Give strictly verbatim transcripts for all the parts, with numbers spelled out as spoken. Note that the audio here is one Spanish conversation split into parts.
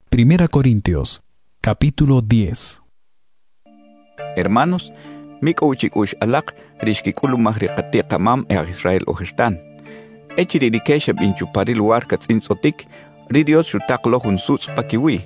Primera Corintios, capítulo diez. Hermanos, miko uchikush alak rishkikulu mahriqati qamam e Israel ojestan. Echiri rikesha binchupari lugar katzinsotik, ridios shutaqlo hunsuts pakiwi.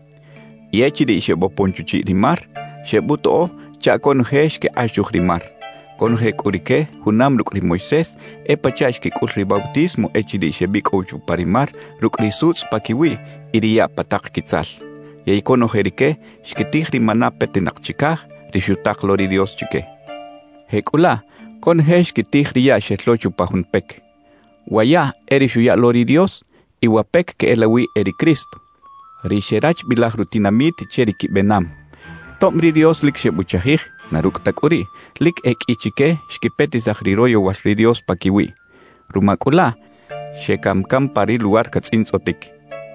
Y echiri shebo ponchuchi rimar, shebuto chakon hesh ke ashuch rimar. Con he kurike, hunam rukri Moisés, e pachash ki kulri bautismo echiri shebiko uchuparimar, rukri suts pakiwi, iria patak kitzal. Y kono herike, shkitihri manapetenak chikah, rishutak lori Dios chike. Hekula, con hesh kitihri ya shetlochu pahunpek. Waya erishuya lori Dios, iwapek ke elawi eri Cristo. Risherach bilah rutinamit cheriki benam. Tomri Dios lik shebuchahih, naruk takuri, lik ek ichike, shkipeti zahriroyo wasri Dios pakiwi. Rumakula, shekamkam pari lugar katzinsotik.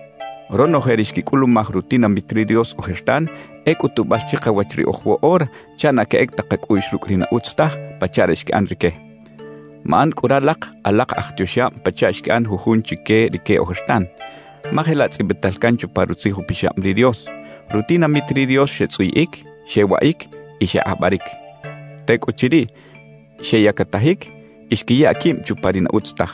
Rono herishkikulu mahrutina mitri Dios ojestan, ek utubashchika wachri ojwo or, chana ke ek takak uisrukrina utstah, pachareshke anrike. Maan kuralak, alak achtyosham, pachashke an hujun chike rike ojestan. Mahelatz ibetalkancho parutzihu pisham di Dios. Rutina mitri Dios shetsuik, shewaik, isha abarik. Tek uchiri, sheyakatahik, ishkiya kim chuparina utstah.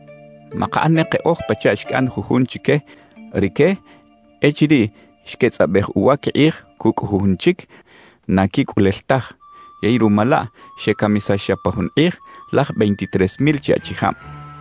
Makaaneke oj pachashke an hujun chike, rike, echiri, shketzabeh uwaki kuk hujunchik, nakik uleltah. Yeiru mala, shekamisa shapahun ig, lach veintitrés mil chiachiham.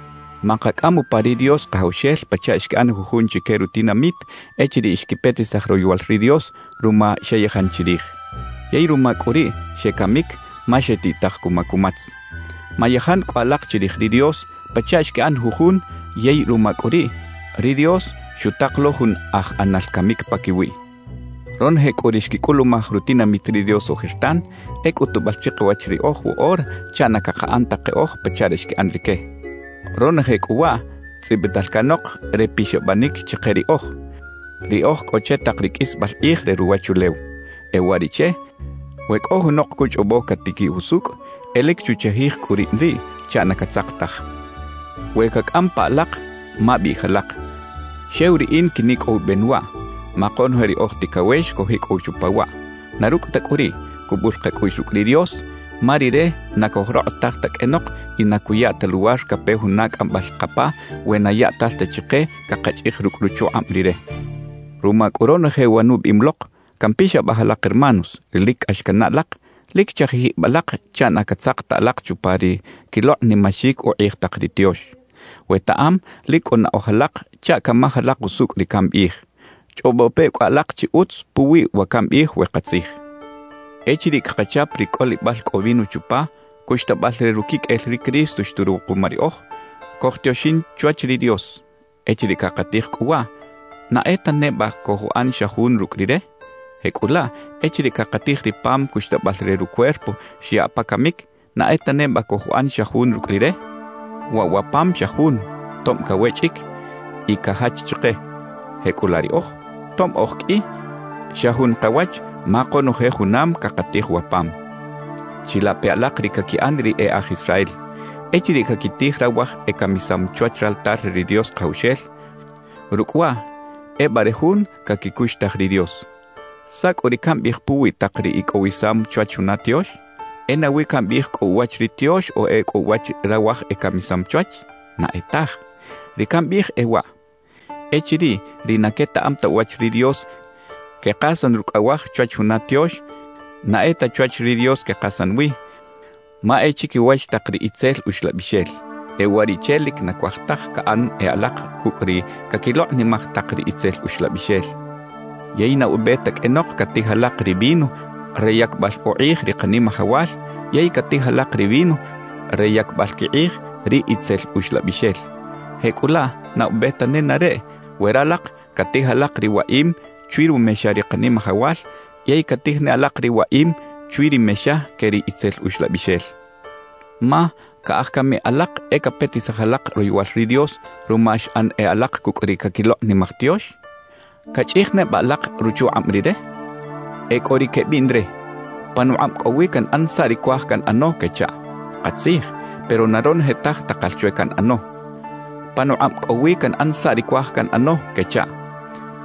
Makakamu pari Dios kahushel pachashkan hujun chike rutina mit, echiri ishkipetis tahroyual ri Dios, ruma sheyehan chirih. Yeiru makuri, shekamik, masheti tahkumakumats. Mayahan kualak chirih ri Dios, pachashkan hujun, yeiru makuri, ri Dios, shutaklohun ah analkamik pakiwi. Ron hek orishkikulu mahrutina mitri Dios ojestan, ek utubalchik wachri ohu or, chana kakaanta ke oh pacharishki anrike. Ron hek uwa, tzibidalkanok repishobanik chikeri oh. Ri oh kochetak rikis bal ih re ruwachulew. Ewariche, wek ohu nok kuch obo katiki usuk, elek chuchahih kurinri, chana katsaktah. Wekak ampa alak, mabi halak. Sheuri in kinik o benwa, makon heri ohtikawesh kohik o chupawa. Naruk takuri, kubul kakuishukri Dios, marire nakohro taktak enok, inakuya taluar kapehunak ambal kapa, wenaya talte chike, kakachik rukrucho amlire. Rumak uron hewanub imlok, kampisha bahalak hermanos, lik ashkanalak, lik chahi balak, chan akatsak talak chupari, kilok ni mashik o ikhtakritiosh. Wetaam lik ona ojalak cha kama halak usuk likam ih. Chobope kwa lak chi uts puwi wakam ih wekatsih. Echiri kakachap rikoli bal kovinu chupa, kushta basre rukik elri Cristo shturu kumari oh, kohtiyoshin chuachri Dios. Echiri kakatih kuwa, na eta neba kohuan shahun rukrire. Hekula, echiri kakatih ripam kushta basre rukuerpo, shiapa kamik, na eta neba kohuan shahun rukrire. Wawapam shahun, tom kawechik, i kahach chike, hekulari oh, tom ochki, shahun kawach, makono hehunam kakatih wapam. Chilape alakri kaki andri e ah Israel, echiri kakitih rawah e kamisam chuachral tar ri Dios kaushel, rukwa, e barehun kakikush tahri Dios. Sak orikam bihpuwi takri ikowisam chuachunatiosh, ena wikam bih ko wach ritiosh o e ko wach rawah e kamisam chuach, na etah. Rikam bih ewa. Echiri, rinaketa amta wach ridios, ke kasan rukawah chuach hunatiosh, na eta chuach ridios ke kasan wi. Ma echiki wach takri itzel ushla bishel. E warichelik na kwahtah kaan e alak kukri kakilok ni mak takri itzel ushla bishel. Yaina ubetak enok katihalak ribino, reyak bal oih ri qanima hawal, yay katihalak ribino, reyak bal kiih ri itzel ushla bishel. Hekula na ubeta nenare, weralak katihalak ri waim, chwiru mesha ri qanima hawal, yay katihne alak ri waim, chwiri mesha keri itzel ushla bishel. Ma kaah kami alak e kapeti sa halak roywal ri Dios, rumash an e alak kukri kakilok ni maktiosh, kachihne ba alak ruchu amride, e kori ke bindre, panuam kawikan ansari kuahkan ano kecha, katsih, pero naron hetah takalchwekan ano. Panuam kawikan ansari kuahkan ano kecha.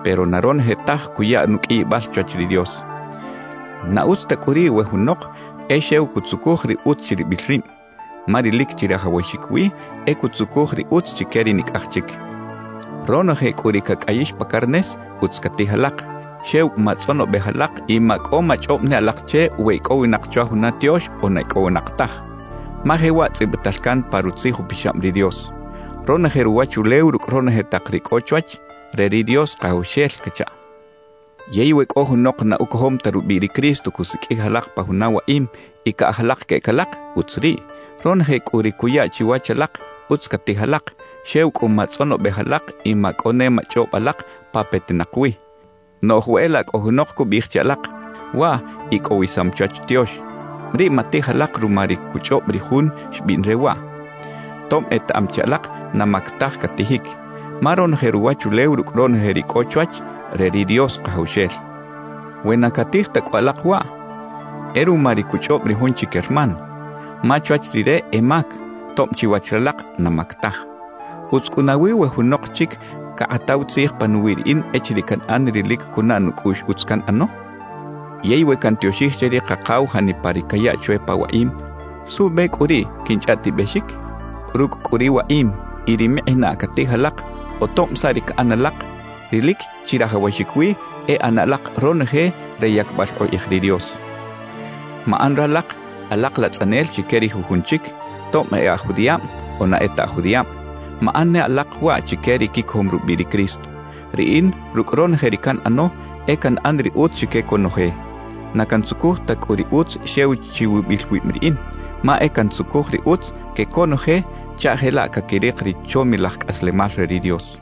pero naron hetaj kuya nuki bal chachri Dios. Na uts ta kuri we hunok e sheu kutsukuhri uts chiri bilrim. Marilik chira hawashikwi e kutsukuhri uts chikeri nik achik. Rono he kuri kakayish pakarnes uts katihalak. Sheu matsono behalak i mako machopne alakche we ko inakchwa hunatiosh o naiko naktah. Mahe watsi betalkan parutzihu pishamri Dios. Rona heruachu leuruk rona hetakrik ochwach reri Dios kahushel kacha. Yeiwe kohu nok na ukohom tarubiri Kristo kusiki halak pahunawa im ika halak ke kalak utsri. Rona he kuri kuya chiwachalak utskati halak. Sheu kumatsono behalak i makone machop alak papetinakwi. No huelak ohunok kubichchalak wa ikowisam chach Dios. Ri mati halak rumari kuchop brihun shbin rewa. Tom et amchalak namaktah katihik. Maron heruachu leuruk ron herikochwach reri Dios kahushel. Wena katih takwalak wa. Eru mari kuchop brihun chikerman. Machwach rire emak. Tom chiwachralak namaktah. Utskunawi wehunok chik ka ataw tsih panuwir in echrikan anrilik kunan kush utskan ano. Yeiwe kantioshih cheri kakao hani parikaya chwe pa waim. Sube kuri kinchati beshik. Ruk kuri waim irimihna katihalak. Otom sarik analak. Rilik chirahawashikwi e analak ronhe reyak bash o ikhri Dios. Maanralak alak latsanel chikeri huhunchik. Tom e ahudiam o na eta ahudiam. Maanne alak wa chikeri kikhom rubiri Kristo. Riin rukron herikan ano ekan andri ut chike konohe. Nakan sukuh tak uri ut shew chiwu bilwimriin. Ma ekan sukuh ri ut ke konohe chahela kakirik ri chomilak aslemar ri Dios.